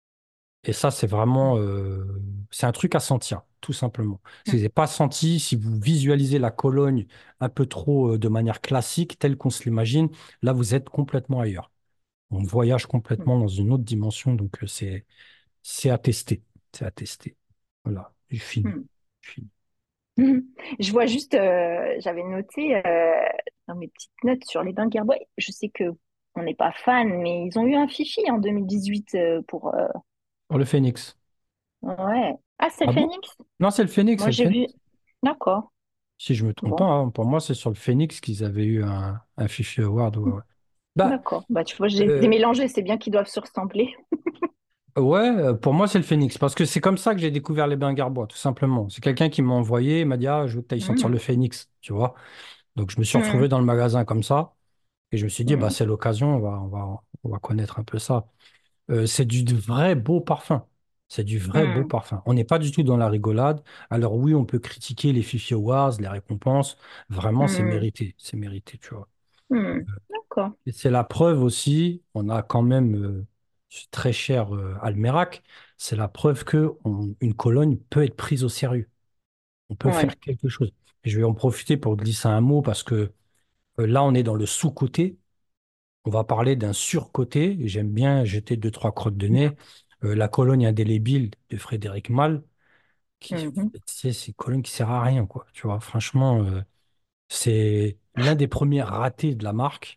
Et ça, c'est vraiment, euh, c'est un truc à sentir, tout simplement. Si vous Mm. n'avez pas senti, si vous visualisez la Cologne un peu trop euh, de manière classique, telle qu'on se l'imagine, là, vous êtes complètement ailleurs. On voyage Mm. complètement dans une autre dimension, donc euh, c'est, c'est à tester. C'est à tester. Voilà, j'ai fini. Mm. J'ai fini. Mhm. Je vois juste, euh, j'avais noté euh, dans mes petites notes sur les bains Gerbois. Je sais que on n'est pas fan, mais ils ont eu un fifi en deux mille dix-huit euh, pour. euh, Pour le Phénix. Ouais. Ah, c'est le Ah bon? Phoenix? Non, c'est le Phénix, Moi, c'est le j'ai vu. Phénix. D'accord. Si je me trompe pas, Bon, hein, pour moi, c'est sur le Phénix qu'ils avaient eu un, un Fifi Award. Ouais, ouais. Bah, d'accord. Bah, tu vois, j'ai euh, démélangé. C'est bien qu'ils doivent se ressembler. ouais, euh, pour moi, c'est le Phénix. Parce que c'est comme ça que j'ai découvert les bains Garbois, tout simplement. C'est quelqu'un qui m'a envoyé, il m'a dit, ah, je veux que tu ailles sentir Mhm. le Phénix, tu vois. Donc, je me suis retrouvé Mhm. dans le magasin comme ça. Et je me suis dit, bah, Mhm. c'est l'occasion, on va, on va, on va connaître un peu ça. Euh, c'est du vrai beau parfum. C'est du vrai beau Mhm. parfum. On n'est pas du tout dans la rigolade. Alors oui, on peut critiquer les Fifi Awards, les récompenses. Vraiment, c'est Mhm. mérité. C'est mérité, tu vois. Mhm. D'accord. Et c'est la preuve aussi, on a quand même euh, ce très cher euh, Almerac, c'est la preuve que on- une Cologne peut être prise au sérieux. On peut Ouais. faire quelque chose. Et je vais en profiter pour glisser un mot parce que euh, là, on est dans le sous-côté. On va parler d'un sur-côté. Et j'aime bien jeter deux, trois crottes de nez. Euh, la Cologne indélébile de Frédéric Malle, qui, tu Mhm. sais, c'est une Cologne qui sert à rien, quoi. Tu vois, franchement, euh, c'est l'un des premiers ratés de la marque.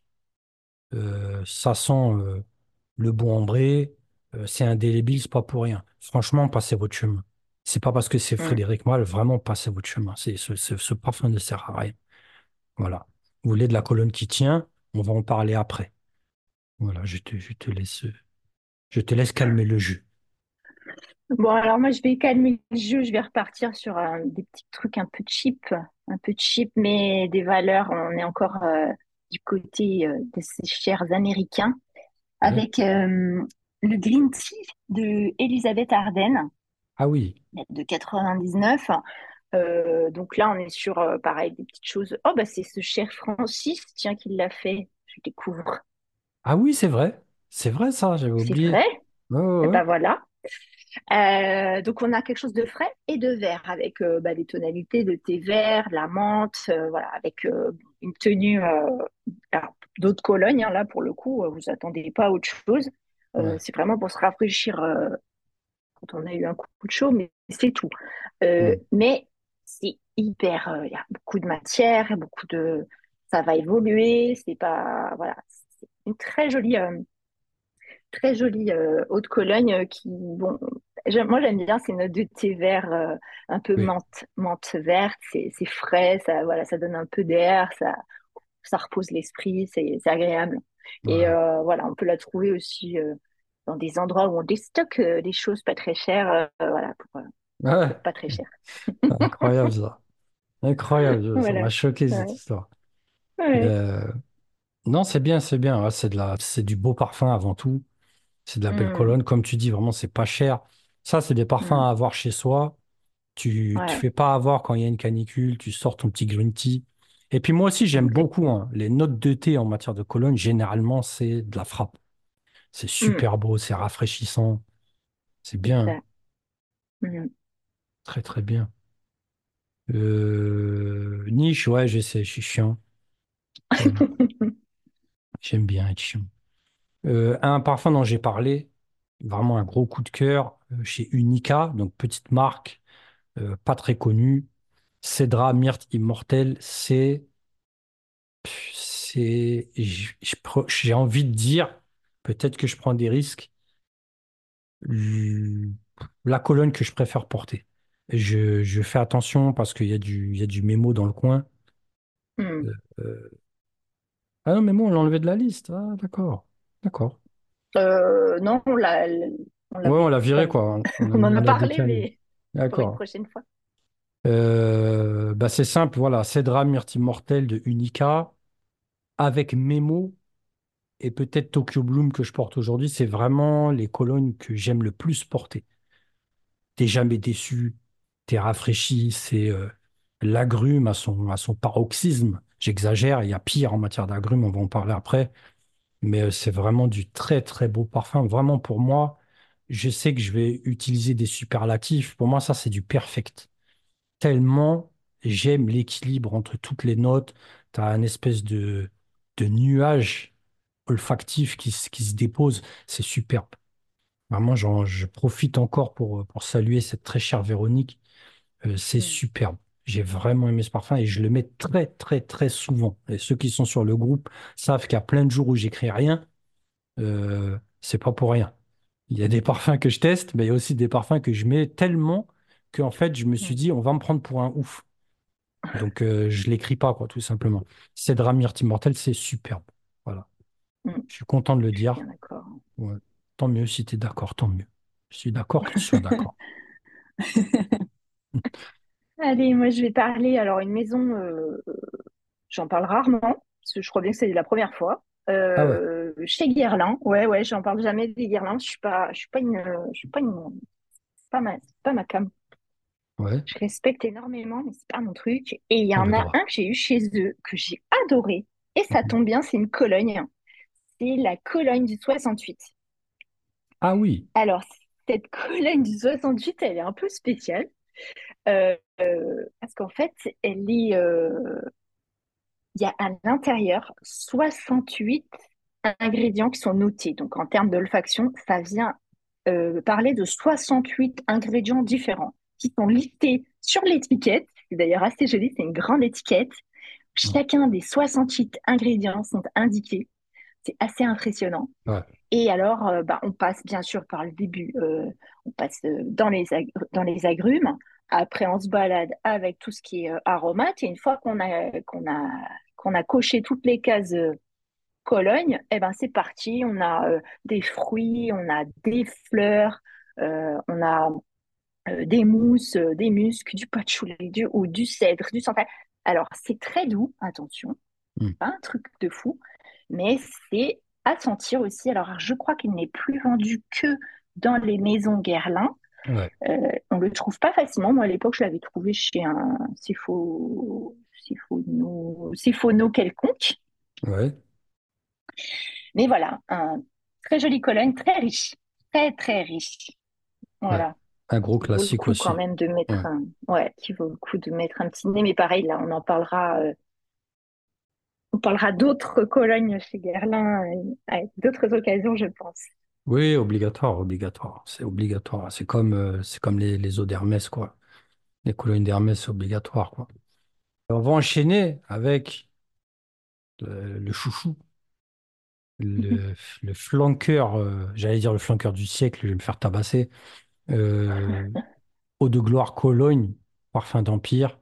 Euh, ça sent euh, le bon ambré. Euh, c'est indélébile, c'est pas pour rien. Franchement, passez votre chemin. C'est pas parce que c'est Mhm. Frédéric Malle, vraiment passez votre chemin. C'est, ce, ce- ce parfum ne sert à rien. Voilà. Vous voulez de la colonne qui tient, on va en parler après. Voilà, je te, je te laisse, je te laisse calmer le jus. Bon, alors moi, je vais calmer le jeu. Je vais repartir sur euh, des petits trucs un peu cheap, un peu cheap, mais des valeurs. On est encore euh, du côté euh, de ces chers Américains Ouais. avec euh, le Green Tea de Elisabeth Arden Ah oui, de quatre-vingt-dix-neuf. Euh, donc là, on est sur, euh, pareil, des petites choses. Oh, bah, c'est ce cher Francis, tiens, qui l'a fait. Je découvre. ah oui, c'est vrai. C'est vrai ça, j'avais C'est oublié. vrai? Ouais, ouais, Eh ouais. ben voilà. Euh, donc on a quelque chose de frais et de vert avec euh, bah, des tonalités de thé vert, de la menthe, euh, voilà, avec euh, une tenue. Euh, alors, d'autres colognes, hein, là, pour le coup, euh, vous attendez pas à autre chose. Euh, Ouais. c'est vraiment pour se rafraîchir euh, quand on a eu un coup de chaud, mais c'est tout. Euh, Hmm. mais c'est hyper, euh, il y a beaucoup de matière, beaucoup de, ça va évoluer. C'est pas, voilà, c'est une très jolie, euh, très jolie euh, eau de Cologne euh, qui, bon, j'aime- moi j'aime bien ces notes de thé vert, euh, un peu Oui. menthe, menthe verte. C'est, c'est frais, ça, voilà, ça donne un peu d'air, ça, ça repose l'esprit, c'est, c'est agréable. Et Ouais. euh, voilà, on peut la trouver aussi euh, dans des endroits où on déstocke euh, des choses pas très chères, euh, voilà, pour, euh, Ouais. pour pas très cher. Incroyable ça. Incroyable, ça m'a Voilà. choqué cette Ouais. histoire. Ouais. Euh, non, c'est bien, c'est bien. Ouais, c'est de la, c'est du beau parfum avant tout. C'est de la belle Mm, colonne. Comme tu dis, vraiment, c'est pas cher. Ça, c'est des parfums mm. à avoir chez soi. Tu te Ouais. fais pas avoir quand il y a une canicule. Tu sors ton petit green tea. Et puis moi aussi, j'aime Mm, c'est beaucoup hein, les notes de thé en matière de cologne. Généralement, c'est de la frappe. C'est mm, super beau, c'est rafraîchissant. C'est c'est bien, ça. Mm. très très bien. Euh, niche, ouais, je sais, je suis chiant. Euh, J'aime bien être chiant. Euh, un parfum dont j'ai parlé, vraiment un gros coup de cœur, euh, chez Unica, donc petite marque, euh, pas très connue. Cédra Myrte Immortel, c'est, c'est, j- je pre- j'ai envie de dire, peut-être que je prends des risques, l- la cologne que je préfère porter. Je, je fais attention parce qu'il y a du, il y a du mémo dans le coin. Mm. Euh, euh, ah non, mémo, on l'a enlevé de la liste. Ah, d'accord. D'accord. Euh, non, on l'a, on l'a, Ouais, on l'a viré, enfin, quoi. On on en a, a on l'a parlé, décalé. mais pour une D'accord. prochaine fois. Euh, bah c'est simple, voilà. Cédra Myrtille Mortel de Unica avec Memo et peut-être Tokyo Bloom que je porte aujourd'hui. C'est vraiment les colognes que j'aime le plus porter. T'es jamais déçu, t'es rafraîchi. C'est euh, l'agrume à son, à son paroxysme. J'exagère, il y a pire en matière d'agrumes, on va en parler après. Mais euh, c'est vraiment du très très beau parfum. Vraiment pour moi, je sais que je vais utiliser des superlatifs. Pour moi, ça, c'est du perfect. Tellement j'aime l'équilibre entre toutes les notes. Tu as un espèce de, de nuage olfactif qui, se- qui se dépose. C'est superbe. Vraiment, j'en- je profite encore pour, pour saluer cette très chère Véronique. Euh, c'est Mm. superbe. J'ai vraiment aimé ce parfum et je le mets très, très, très souvent. Et ceux qui sont sur le groupe savent qu'il y a plein de jours où j'écris rien. Euh, c'est pas pour rien. Il y a des parfums que je teste, mais il y a aussi des parfums que je mets tellement qu'en fait, je me suis Mm. dit, on va me prendre pour un ouf. Donc, euh, je l'écris pas, quoi, tout simplement. Cédra Myrtille Immortel, c'est superbe. Voilà. Mm. Je suis content de le Je suis dire. bien d'accord. Ouais. Tant mieux si tu es d'accord, tant mieux. Je suis d'accord que tu sois d'accord. Allez, moi je vais parler. Alors, une maison, euh, j'en parle rarement, parce que je crois bien que c'est la première fois. Ah ouais, Euh, chez Guerlain, ouais, ouais, j'en parle jamais des Guerlain. Je suis pas, je suis pas une, je suis pas une, c'est pas ma, c'est pas ma cam. ouais, Je respecte énormément, mais c'est pas mon truc. Et il y t'as en le a droit. un que j'ai eu chez eux, que j'ai adoré. Et ça Mhm. tombe bien, c'est une Cologne. C'est la Cologne du soixante-huit. Ah oui, Alors, cette Cologne du soixante-huit, elle est un peu spéciale. euh, euh, parce qu'en fait, elle est, euh, il y a à l'intérieur soixante-huit ingrédients qui sont notés. Donc, en termes d'olfaction, ça vient euh, parler de soixante-huit ingrédients différents qui sont listés sur l'étiquette. C'est d'ailleurs assez joli, c'est une grande étiquette. Mhm. Chacun des soixante-huit ingrédients sont indiqués. C'est assez impressionnant. Ouais, Et alors, euh, bah, on passe bien sûr par le début, euh, on passe euh, dans les, ag- dans les agrumes. Après, on se balade avec tout ce qui est euh, aromate. Et une fois qu'on a, qu'on a, qu'on a coché toutes les cases euh, Cologne, eh ben, c'est parti. On a euh, des fruits, on a des fleurs, euh, on a euh, des mousses, euh, des muscs, du patchouli, du, ou du cèdre, du santal. Alors, c'est très doux, attention, Mhm. pas un truc de fou, mais c'est à sentir aussi. Alors, je crois qu'il n'est plus vendu que dans les maisons Guerlain. Ouais, Euh, on le trouve pas facilement. Moi, à l'époque, je l'avais trouvé chez un Sifo, Sifono, Sifono quelconque. ouais, Mais voilà, un très joli Cologne, très riche, très très riche. ouais. Voilà, Un gros qui vaut le classique coup quand aussi. même de Ouais. mettre un, ouais, qui vaut le coup de mettre un petit nez. Mais pareil, là, on en parlera. euh, On parlera d'autres colognes chez Guerlain euh, avec d'autres occasions, je pense. Oui, obligatoire, obligatoire. C'est obligatoire. C'est comme, euh, c'est comme les, les eaux d'Hermès, quoi. Les colonies d'Hermès, c'est obligatoire, quoi. On va enchaîner avec le, le chouchou, le, le flanqueur, euh, j'allais dire le flanqueur du siècle, je vais me faire tabasser. Euh, Eau de gloire Cologne, parfum d'Empire.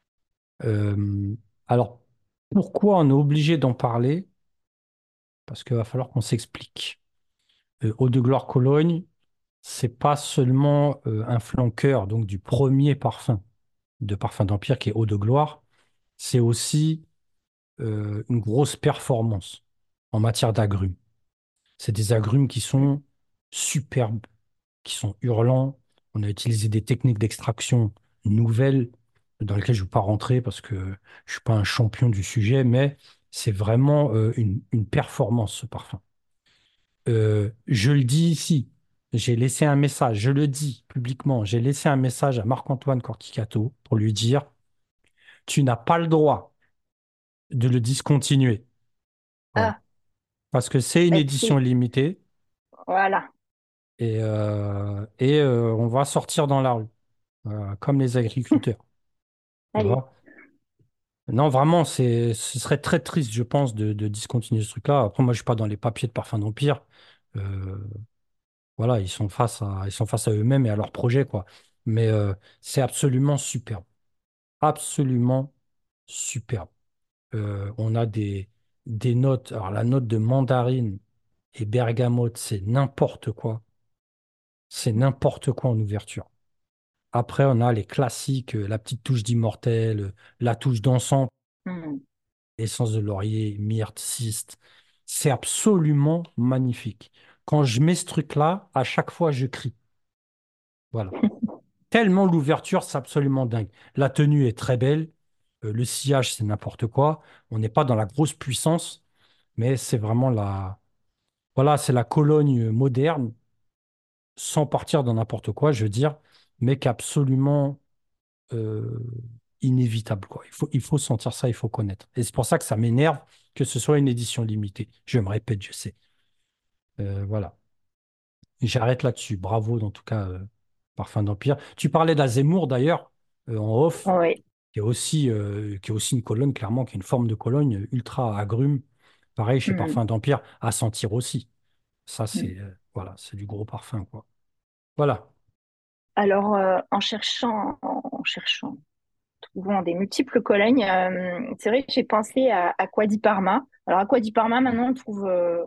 Euh, alors, pourquoi on est obligé d'en parler? Parce qu'il va falloir qu'on s'explique. Euh, Eau de gloire Cologne, c'est pas seulement euh, un flanqueur, donc du premier parfum de parfum d'Empire qui est Eau de gloire, c'est aussi euh, une grosse performance en matière d'agrumes. C'est des agrumes qui sont superbes, qui sont hurlants. On a utilisé des techniques d'extraction nouvelles dans lesquelles je ne vais pas rentrer parce que je ne suis pas un champion du sujet, mais c'est vraiment euh, une, une performance, ce parfum. Euh, je le dis ici, j'ai laissé un message, je le dis publiquement, j'ai laissé un message à Marc-Antoine Corticato pour lui dire, tu n'as pas le droit de le discontinuer. Voilà. Ah, Parce que c'est une bah, édition c'est, limitée voilà. et, euh, et euh, on va sortir dans la rue, euh, comme les agriculteurs. Tu Allez, vois? Non, vraiment, c'est, ce serait très triste, je pense, de, de discontinuer ce truc-là. Après, moi, je suis pas dans les papiers de Parfum d'Empire. Euh, voilà, ils sont face à, ils sont face à eux-mêmes et à leurs projets, quoi. Mais euh, c'est absolument superbe. Absolument superbe. Euh, on a des, des notes. Alors, la note de mandarine et bergamote, c'est n'importe quoi. C'est n'importe quoi en ouverture. Après, on a les classiques, euh, la petite touche d'immortel, euh, la touche d'encens, hmm. essence de laurier, myrte, cyste. C'est absolument magnifique. Quand je mets ce truc-là, à chaque fois, je crie. Voilà. Tellement l'ouverture, c'est absolument dingue. La tenue est très belle. Euh, le sillage, c'est n'importe quoi. On n'est pas dans la grosse puissance, mais c'est vraiment la, voilà, c'est la Cologne moderne, sans partir dans n'importe quoi, je veux dire, mais qu'absolument euh, inévitable, quoi. Il faut, il faut sentir ça, il faut connaître. Et c'est pour ça que ça m'énerve que ce soit une édition limitée. Je me répète, je sais. Euh, voilà. Et j'arrête là-dessus. Bravo, en tout cas, euh, Parfum d'Empire. Tu parlais d'Azemmour, d'ailleurs, euh, en off, Oui. qui est aussi, euh, qui est aussi une colonne, clairement, qui est une forme de colonne euh, ultra agrume. Pareil, chez Hmm, Parfum d'Empire, à sentir aussi. Ça, hmm. c'est euh, voilà, c'est du gros parfum, quoi. Voilà. Alors, euh, en cherchant, en cherchant, trouvant des multiples colognes, euh, c'est vrai que j'ai pensé à Aqua di Parma. Alors, Aqua di Parma, maintenant, on le trouve, euh,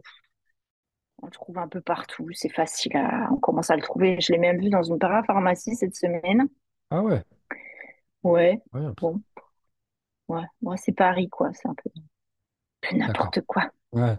on le trouve un peu partout. C'est facile à, on commence à le trouver. Je l'ai même vu dans une parapharmacie cette semaine. Ah ouais, Ouais, incroyable. bon, ouais, moi, c'est Paris, quoi. C'est un peu, peu D'accord. n'importe quoi. Ouais,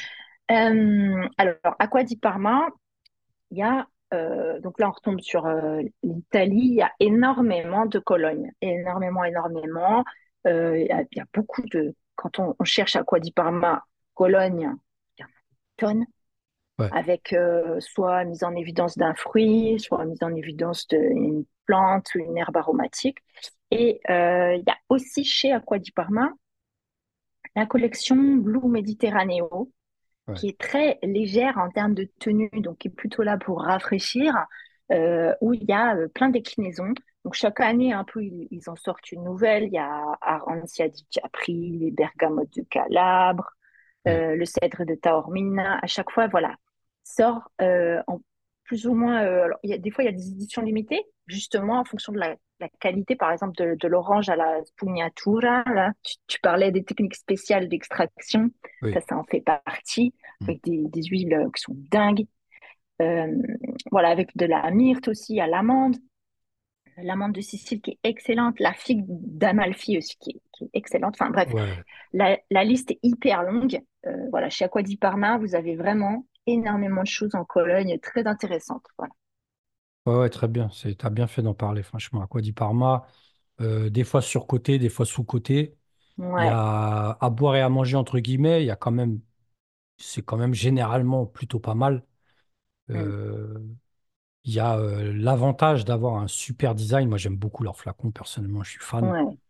Euh, alors, Aqua di Parma, il y a, euh, donc là, on retombe sur euh, l'Italie. Il y a énormément de colognes, énormément, énormément. Euh, il y a, il y a beaucoup de. Quand on, on cherche Aqua di Parma, Cologne, il y a une tonne, ouais, avec euh, soit mise en évidence d'un fruit, soit mise en évidence d'une plante ou une herbe aromatique. Et euh, il y a aussi chez Aqua di Parma la collection Blue Mediterraneo, ouais. qui est très légère en termes de tenue, donc qui est plutôt là pour rafraîchir, euh, où il y a euh, plein de déclinaisons. Donc chaque année, un peu, ils, ils en sortent une nouvelle. Il y a Arancia di Capri, les bergamotes de Calabre, Ouais. euh, le cèdre de Taormina. À chaque fois, voilà, sort euh, en plus ou moins. Euh, alors, il y a, des fois, il y a des éditions limitées, justement en fonction de la, la qualité, par exemple, de, de l'orange à la spugnatura. Là, tu, tu parlais des techniques spéciales d'extraction. Ça, Oui. ça en fait partie, Mm. avec des, des huiles euh, qui sont dingues. Euh, voilà, avec de la myrte aussi à l'amande. L'amande de Sicile qui est excellente. La figue d'Amalfi aussi qui est, qui est excellente. Enfin bref, Ouais. la, la liste est hyper longue. Euh, voilà, chez Acqua di Parma, vous avez vraiment énormément de choses en Cologne très intéressantes. Voilà. Ouais, ouais, très bien. C'est, t'as bien fait d'en parler, franchement. À quoi dit Parma, euh, des fois surcoté, des fois sous-coté. Il y Ouais. a à boire et à manger, entre guillemets. Il y a quand même, c'est quand même généralement plutôt pas mal. Mm. Euh, il y a euh, l'avantage d'avoir un super design. Moi, j'aime beaucoup leurs flacons, personnellement, je suis fan. Ouais.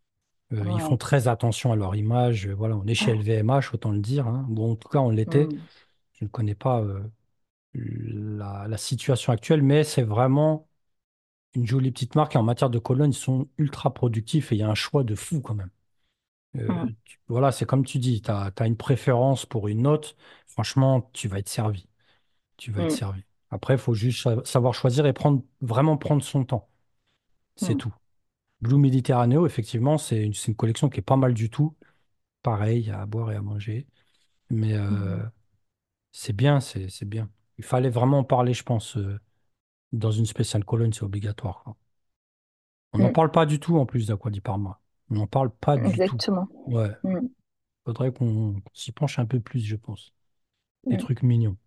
Euh, ils font Ouais. très attention à leur image. Euh, Voilà, on est chez L V M H, autant le dire, hein. Bon, en tout cas, on l'était. Mm. Je ne connais pas euh, la, la situation actuelle, mais c'est vraiment une jolie petite marque. Et en matière de cologne, ils sont ultra productifs et il y a un choix de fou quand même. Euh, Mm. tu- voilà, c'est comme tu dis, tu as une préférence pour une note. Franchement, tu vas être servi. Tu vas être Mm. servi. Après, il faut juste sa- savoir choisir et prendre, vraiment prendre son temps. C'est Mm. tout. Blue Mediterraneo, effectivement, c'est une, c'est une collection qui est pas mal du tout. Pareil, il y a à boire et à manger. Mais euh, Mm. c'est bien, c'est c'est bien. Il fallait vraiment en parler, je pense, euh, dans une spéciale Cologne, c'est obligatoire, quoi. On n'en Mm. parle pas du tout en plus d'Aqua di Parma. On n'en parle pas du tout. Exactement. Ouais, Mm. faudrait qu'on qu'on s'y penche un peu plus, je pense. Des Mm. trucs mignons.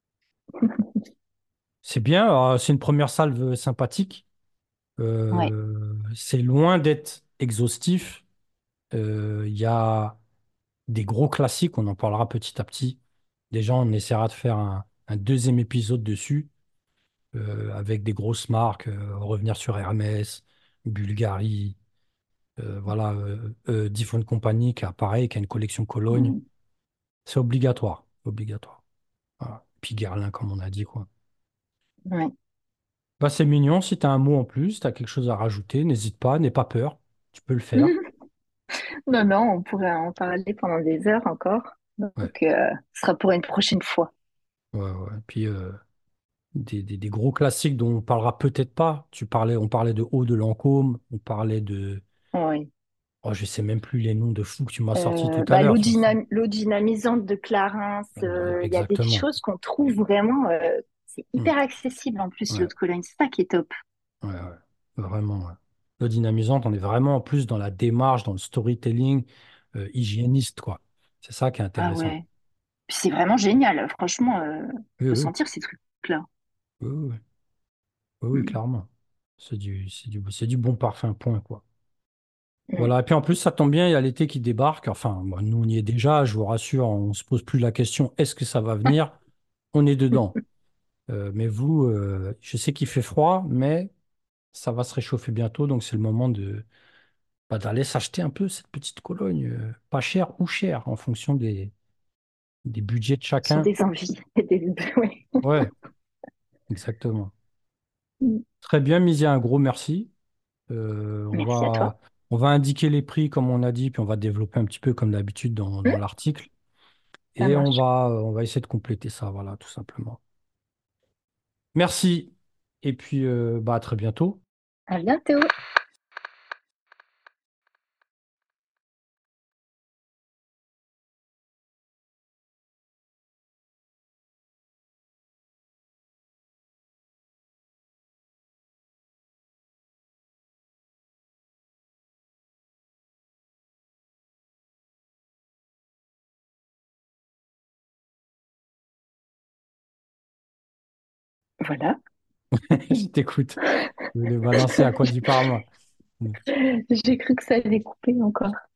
C'est bien, euh, c'est une première salve sympathique. Ouais. Euh, c'est loin d'être exhaustif. Euh, Il y a des gros classiques, on en parlera petit à petit. Déjà, on essaiera de faire un, un deuxième épisode dessus, euh, avec des grosses marques, euh, revenir sur Hermès, Bulgari, euh, voilà, euh, euh, Diffon Company, qui a pareil, qui a une collection Cologne. Mm. C'est obligatoire, obligatoire. Voilà. Puis Guerlain, comme on a dit, quoi. Ouais. Bah, c'est mignon, si tu as un mot en plus, tu as quelque chose à rajouter, n'hésite pas, n'aie pas peur, tu peux le faire. Non, non, on pourrait en parler pendant des heures encore. Donc, Ouais, euh, ce sera pour une prochaine fois. ouais, ouais. Puis euh, des, des- des gros classiques dont on parlera peut-être pas. Tu parlais, on parlait de Haut de Lancôme, on parlait de. Oui. Oh, je sais même plus les noms de fous que tu m'as sortis tout Euh, à bah, l'heure. l'eau Tu vois, c'est- dynam- l'eau dynamisante de Clarins, Ouais, euh, il y a des exactement. choses qu'on trouve vraiment, euh, c'est Hmm. hyper accessible en plus, l'eau Ouais, de Cologne. C'est ça qui est top. ouais, ouais. Vraiment. Ouais. Le dynamisante, on est vraiment en plus dans la démarche, dans le storytelling euh, hygiéniste, quoi. C'est ça qui est Ah intéressant. ouais. Puis c'est vraiment génial. Franchement, euh, Oui, faut oui, sentir ces trucs-là. oui, oui, oui, oui, Mm. clairement. C'est du, c'est du, c'est du bon parfum, point, quoi. Mm. Voilà, et puis en plus, ça tombe bien, il y a l'été qui débarque. Enfin, bon, nous, on y est déjà, je vous rassure, on ne se pose plus la question, est-ce que ça va venir? On est dedans. Euh, mais vous, euh, je sais qu'il fait froid, mais ça va se réchauffer bientôt, donc c'est le moment de, bah, d'aller s'acheter un peu cette petite Cologne, euh, pas cher ou cher, en fonction des, des budgets de Ce sont chacun. des envies. Des... ouais. Ouais, exactement. Mm. Très bien, Misia, un gros merci. Euh, on Merci à toi. va, on va indiquer les prix, comme on a dit, puis on va développer un petit peu comme d'habitude dans, Mm. dans l'article. Ça Et on marche. va, on va essayer de compléter ça, voilà, tout simplement. Merci. Et puis, euh, bah, à très bientôt. À bientôt. Voilà. Je t'écoute. Je voulais balancer à quoi du Parma. J'ai cru que ça allait couper encore.